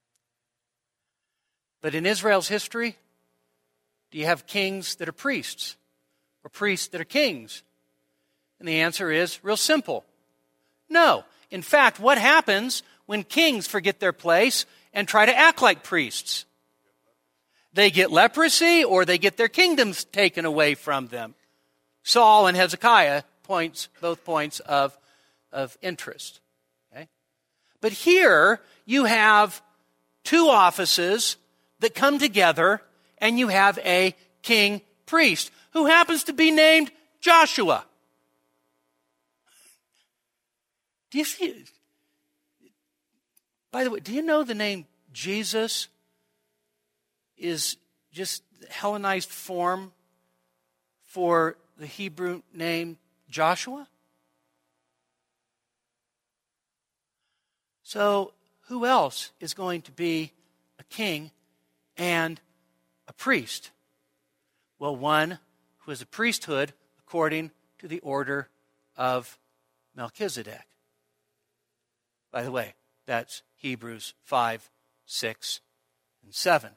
But in Israel's history, do you have kings that are priests or priests that are kings? And the answer is real simple. No. In fact, what happens when kings forget their place and try to act like priests? They get leprosy or they get their kingdoms taken away from them. Saul and Hezekiah points, both points of, of interest. Okay? But here you have two offices that come together, and you have a king priest who happens to be named Joshua. Do you see? By the way, do you know the name Jesus is just Hellenized form for the Hebrew name Joshua? So who else is going to be a king and a priest? Well, one who is a priesthood according to the order of Melchizedek. By the way, that's Hebrews five, six, and seven.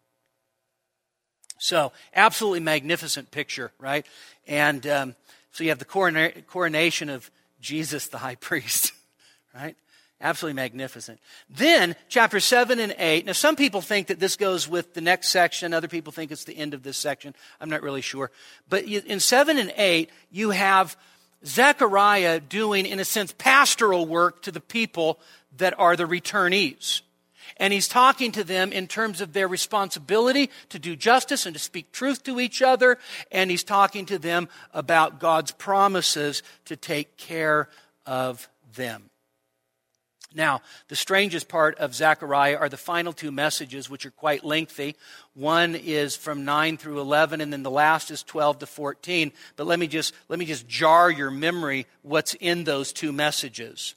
So, absolutely magnificent picture, right? And um, so you have the corona- coronation of Jesus, the high priest, right? Absolutely magnificent. Then, chapter seven and eight. Now, some people think that this goes with the next section. Other people think it's the end of this section. I'm not really sure. But in seven and eight, you have Zechariah doing, in a sense, pastoral work to the people that are the returnees. And he's talking to them in terms of their responsibility to do justice and to speak truth to each other. And he's talking to them about God's promises to take care of them. Now, the strangest part of Zechariah are the final two messages, which are quite lengthy. One is from nine through eleven, and then the last is twelve to fourteen. But let me just, let me just jar your memory what's in those two messages.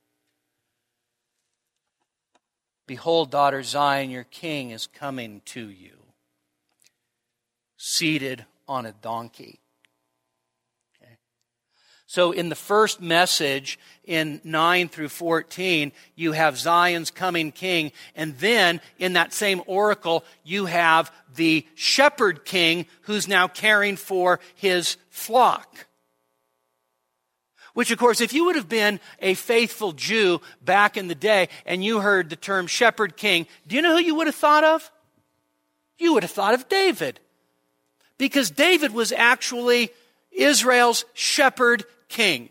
Behold, daughter Zion, your king is coming to you, seated on a donkey. So in the first message, in nine through fourteen, you have Zion's coming king. And then in that same oracle, you have the shepherd king who's now caring for his flock. Which, of course, if you would have been a faithful Jew back in the day and you heard the term shepherd king, do you know who you would have thought of? You would have thought of David. Because David was actually Israel's shepherd king.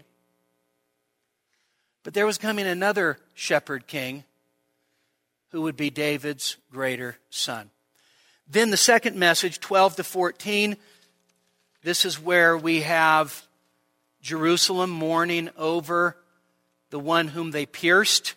But there was coming another shepherd king who would be David's greater son. Then the second message, twelve to fourteen, this is where we have Jerusalem mourning over the one whom they pierced,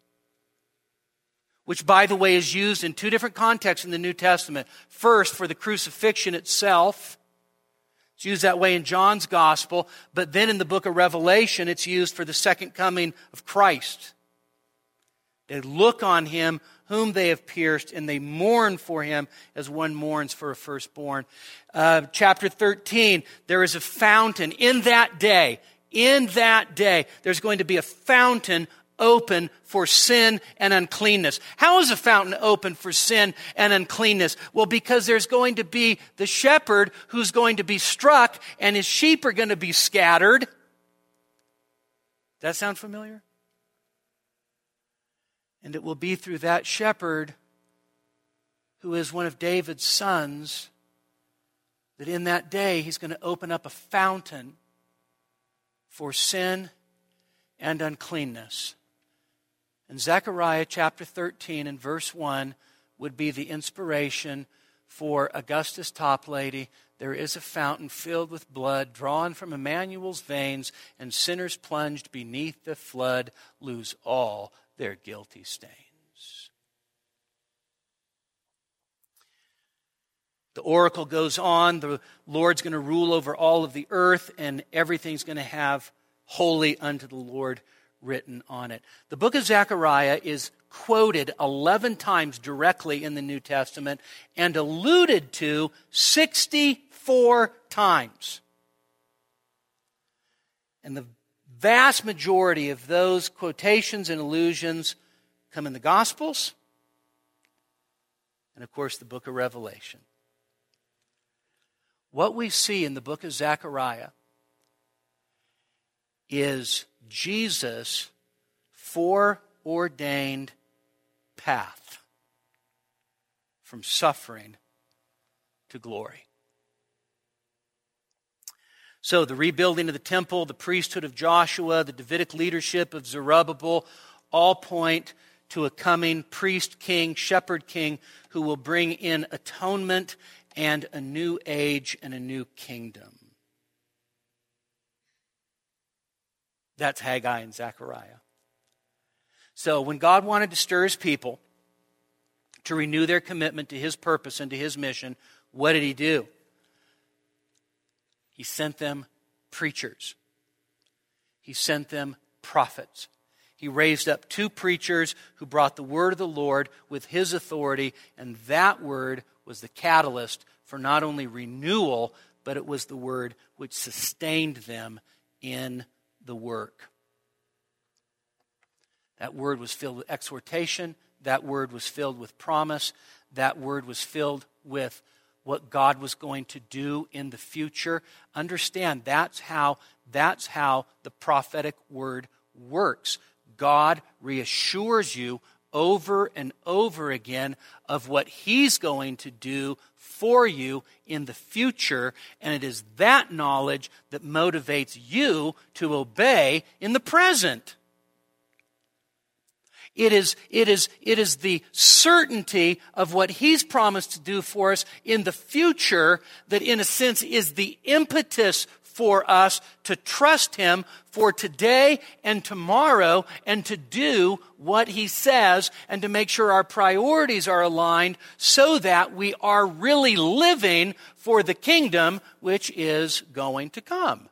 which, by the way, is used in two different contexts in the New Testament. First, for the crucifixion itself. It's used that way in John's Gospel, but then in the book of Revelation, it's used for the second coming of Christ. They look on him whom they have pierced, and they mourn for him as one mourns for a firstborn. Uh, chapter thirteen, there is a fountain in that day. In that day, there's going to be a fountain open for sin and uncleanness. How is a fountain open for sin and uncleanness? Well, because there's going to be the shepherd who's going to be struck and his sheep are going to be scattered. Does that sound familiar? And it will be through that shepherd, who is one of David's sons, that in that day he's going to open up a fountain for sin and uncleanness. And Zechariah chapter thirteen and verse one would be the inspiration for Augustus Toplady. There is a fountain filled with blood drawn from Emmanuel's veins, and sinners plunged beneath the flood lose all their guilty stains. The oracle goes on. The Lord's going to rule over all of the earth, and everything's going to have holy unto the Lord written on it. The book of Zechariah is quoted eleven times directly in the New Testament and alluded to sixty-four times. And the vast majority of those quotations and allusions come in the Gospels and, of course, the book of Revelation. What we see in the book of Zechariah is Jesus' foreordained path from suffering to glory. So the rebuilding of the temple, the priesthood of Joshua, the Davidic leadership of Zerubbabel, all point to a coming priest king, shepherd king, who will bring in atonement and a new age and a new kingdom. That's Haggai and Zechariah. So when God wanted to stir his people to renew their commitment to his purpose and to his mission, what did he do? He sent them preachers. He sent them prophets. He raised up two preachers who brought the word of the Lord with his authority, and that word was the catalyst for not only renewal, but it was the word which sustained them in the work. That word was filled with exhortation. That word was filled with promise. That word was filled with what God was going to do in the future. Understand, that's how, that's how the prophetic word works. God reassures you over and over again of what he's going to do for you in the future, and it is that knowledge that motivates you to obey in the present. It is, it is, it is the certainty of what he's promised to do for us in the future that, in a sense, is the impetus for us to trust him for today and tomorrow and to do what he says and to make sure our priorities are aligned so that we are really living for the kingdom which is going to come.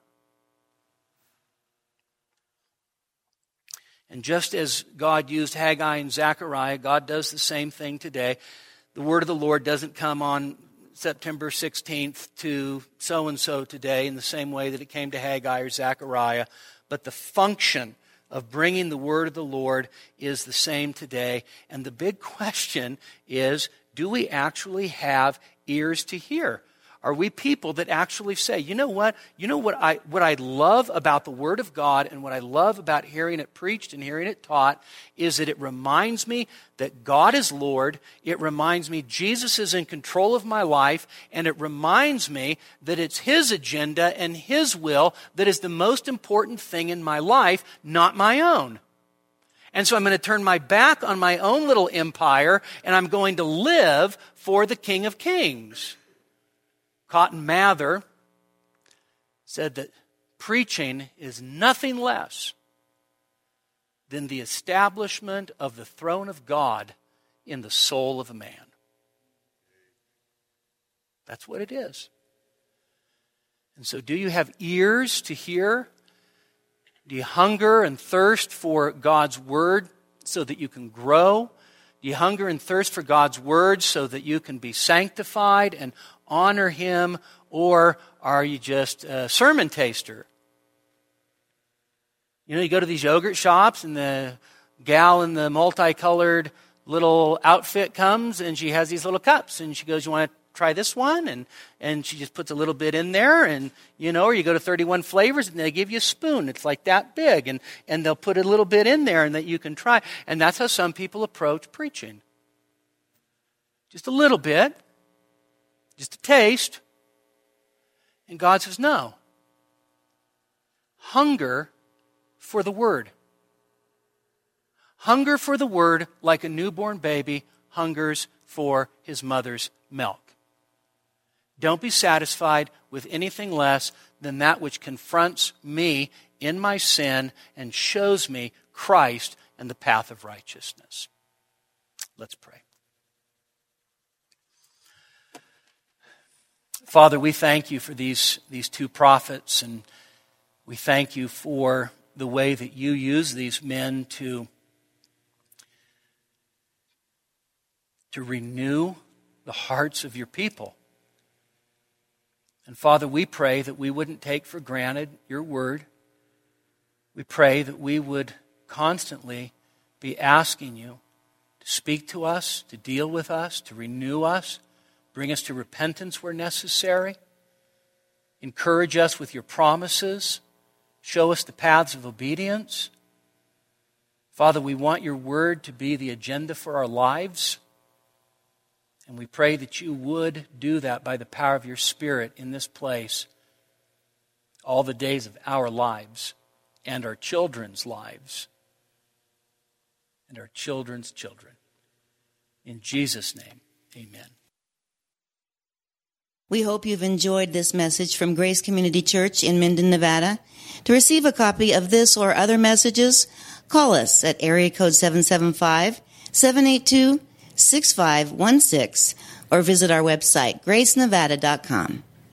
And just as God used Haggai and Zechariah, God does the same thing today. The word of the Lord doesn't come on September sixteenth to so-and-so today in the same way that it came to Haggai or Zechariah, but the function of bringing the word of the Lord is the same today. And the big question is, do we actually have ears to hear? Are we people that actually say, you know what? You know what I what I love about the Word of God and what I love about hearing it preached and hearing it taught is that it reminds me that God is Lord. It reminds me Jesus is in control of my life. And it reminds me that it's His agenda and His will that is the most important thing in my life, not my own. And so I'm going to turn my back on my own little empire and I'm going to live for the King of Kings. Cotton Mather said that preaching is nothing less than the establishment of the throne of God in the soul of a man. That's what it is. And so do you have ears to hear? Do you hunger and thirst for God's word so that you can grow? Do you hunger and thirst for God's word so that you can be sanctified and honor Him? Or are you just a sermon taster? You know, you go to these yogurt shops and the gal in the multicolored little outfit comes and she has these little cups and she goes, you want to try this one? And and she just puts a little bit in there and, you know, or you go to thirty-one flavors and they give you a spoon. It's like that big and, and they'll put a little bit in there and that you can try. And that's how some people approach preaching. Just a little bit. Just a taste. And God says, no. Hunger for the Word. Hunger for the Word like a newborn baby hungers for his mother's milk. Don't be satisfied with anything less than that which confronts me in my sin and shows me Christ and the path of righteousness. Let's pray. Father, we thank you for these, these two prophets, and we thank you for the way that you use these men to, to renew the hearts of your people. And Father, we pray that we wouldn't take for granted your word. We pray that we would constantly be asking you to speak to us, to deal with us, to renew us, bring us to repentance where necessary. Encourage us with your promises. Show us the paths of obedience. Father, we want your word to be the agenda for our lives. And we pray that you would do that by the power of your Spirit in this place all the days of our lives and our children's lives and our children's children. In Jesus' name, amen. We hope you've enjoyed this message from Grace Community Church in Minden, Nevada. To receive a copy of this or other messages, call us at area code seven seven five, seven eight two, six five one six or visit our website, grace nevada dot com.